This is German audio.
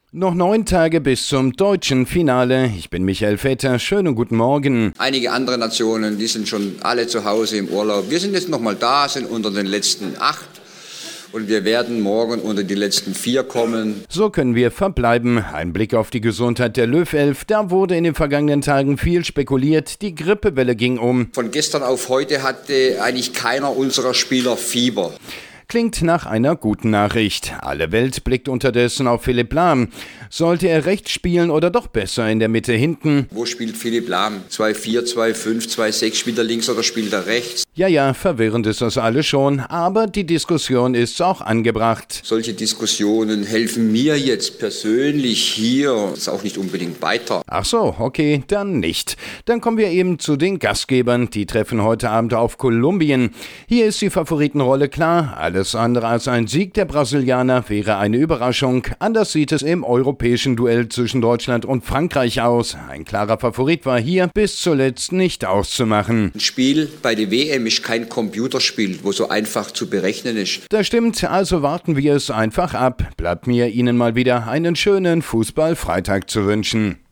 Noch 9 Tage bis zum deutschen Finale. Ich bin Michael Vetter. Schönen guten Morgen. Einige andere Nationen, die sind schon alle zu Hause im Urlaub. Wir sind jetzt nochmal da, sind unter den letzten 8. Und wir werden morgen unter die letzten 4 kommen. So können wir verbleiben. Ein Blick auf die Gesundheit der Löw-Elf. Da wurde in den vergangenen Tagen viel spekuliert. Die Grippewelle ging um. Von gestern auf heute hatte eigentlich keiner unserer Spieler Fieber. Klingt nach einer guten Nachricht. Alle Welt blickt unterdessen auf Philipp Lahm. Sollte er rechts spielen oder doch besser in der Mitte hinten? Wo spielt Philipp Lahm? 2-4, 2-5, 2-6, spielt er links oder spielt er rechts? Ja, verwirrend ist das alles schon, aber die Diskussion ist auch angebracht. Solche Diskussionen helfen mir jetzt persönlich hier auch nicht unbedingt weiter. Ach so, okay, dann nicht. Dann kommen wir eben zu den Gastgebern. Die treffen heute Abend auf Kolumbien. Hier ist die Favoritenrolle klar. Alles andere als ein Sieg der Brasilianer wäre eine Überraschung. Anders sieht es im europäischen Duell zwischen Deutschland und Frankreich aus. Ein klarer Favorit war hier bis zuletzt nicht auszumachen. Ein Spiel bei der WM ist kein Computerspiel, wo so einfach zu berechnen ist. Das stimmt, also warten wir es einfach ab. Bleibt mir Ihnen mal wieder einen schönen Fußballfreitag zu wünschen.